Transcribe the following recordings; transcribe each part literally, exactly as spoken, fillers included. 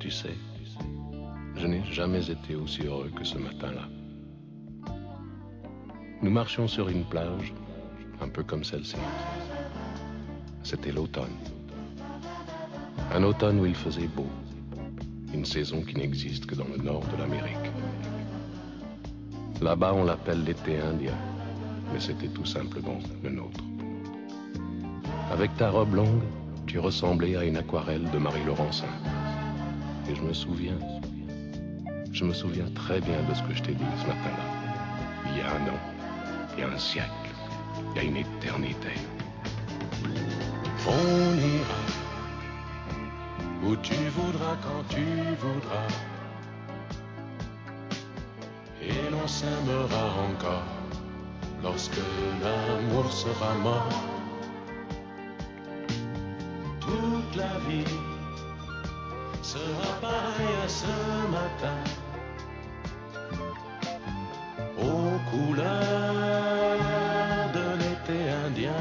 Tu sais, je n'ai jamais été aussi heureux que ce matin-là. Nous marchions sur une plage, un peu comme celle-ci. C'était l'automne. Un automne où il faisait beau. Une saison qui n'existe que dans le nord de l'Amérique. Là-bas, on l'appelle l'été indien, mais c'était tout simplement le nôtre. Avec ta robe longue, tu ressemblais à une aquarelle de Marie Laurencin. Et je me souviens, je me souviens très bien de ce que je t'ai dit ce matin-là. Il y a un an, il y a un siècle, il y a une éternité. On ira où tu voudras, quand tu voudras, et l'on s'aimera encore lorsque l'amour sera mort. Toute la vie sera pareille à ce matin, aux couleurs de l'été indien.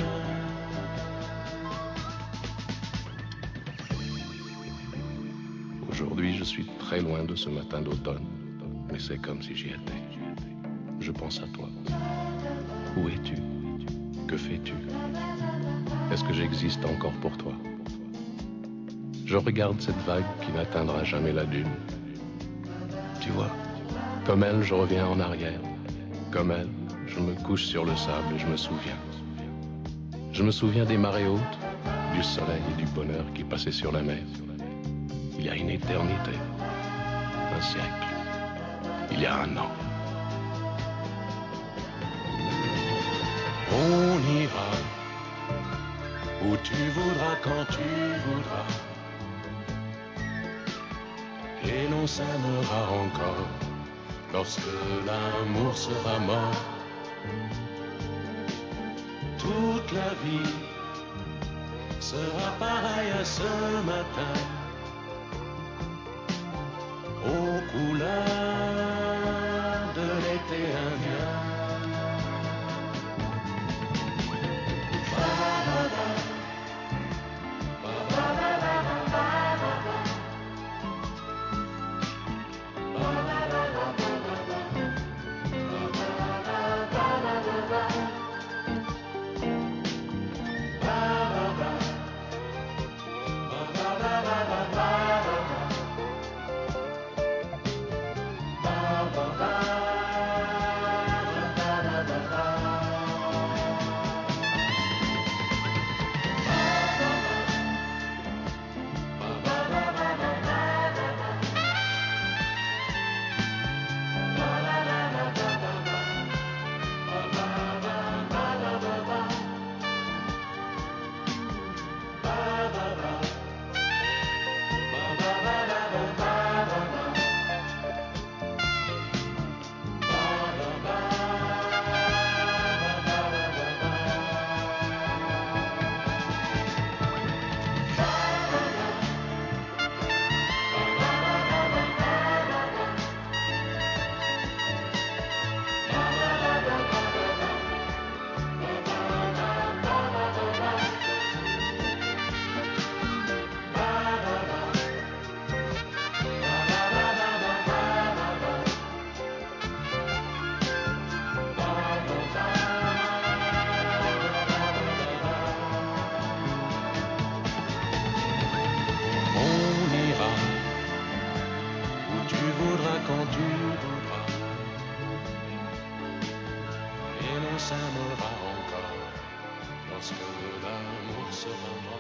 Aujourd'hui, je suis très loin de ce matin d'automne, mais c'est comme si j'y étais. Je pense à toi. Où es-tu? Que fais-tu? Est-ce que j'existe encore pour toi? Je regarde cette vague qui n'atteindra jamais la dune. Tu vois, comme elle, je reviens en arrière. Comme elle, je me couche sur le sable et je me souviens. Je me souviens des marées hautes, du soleil et du bonheur qui passaient sur la mer. Il y a une éternité, un siècle, il y a un an. On ira où tu voudras, quand tu voudras, et l'on s'aimera encore lorsque l'amour sera mort. Toute la vie sera pareille à ce matin, aux couleurs de l'été indien. Quand tu voudras, et l'on s'aimera encore lorsque l'amour sera mort.